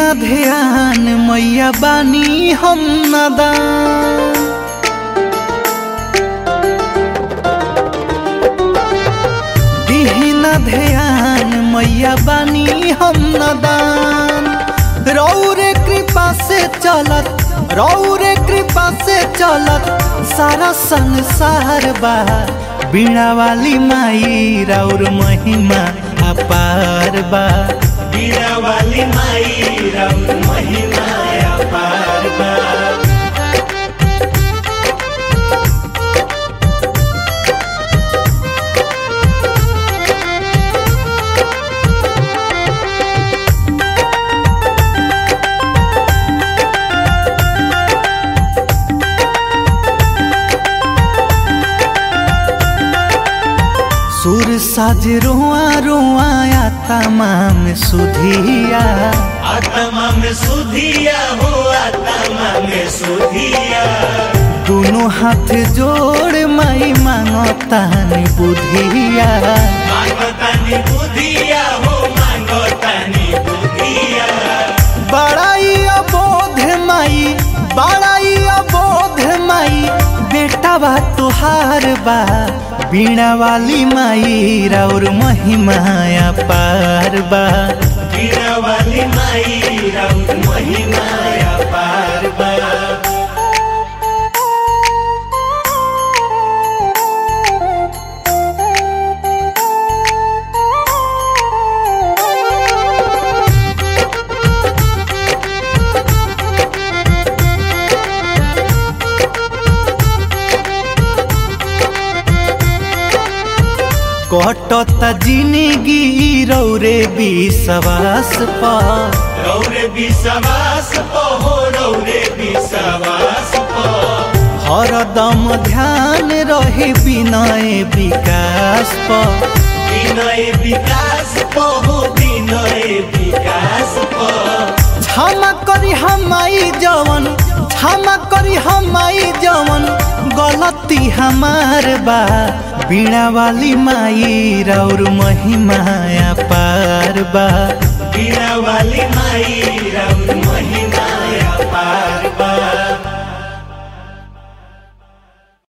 न ध्यान मैया बानी हम नादान। न ध्यान मैया बानी हम नादान। रौरे कृपा से चलत, रौरे कृपा से चलत सारा संसार बा। बीणा वाली माई राउर महिमा अपार बा। बीणा वाली माई राउर महिमा अपार बा। सुर साज रोआ रोआ आत्मा में सुधिया। आत्मा में सुधिया हो आत्मा में सुधिया। दोनों हाथ जोड़ माई मांगतानी बुधिया। मांगतानी बुधिया हो मांगतानी बुधिया। बड़ाई अबोध माई, बड़ाई अबोध माई बेटा बा तुहार बा। बीणा वाली माई राउर महिमा अपार बा। बीणा वाली माई राउर महिमा अपार बा। कटता जिंदगी रौरे विश्वास पर। रौरे विश्वास पर हो रौरे विश्वास पर। हरदम ध्यान रहे विनय विकास पर। विनय विकास पर हो विनय विकास पर। क्षमा करी हमाई जवन, क्षमा करी हमाई जवन गलती हमार बा। बीणा वाली माई राउर महिमा अपार बा। बीणा वाली माई राउर महिमा अपार बा।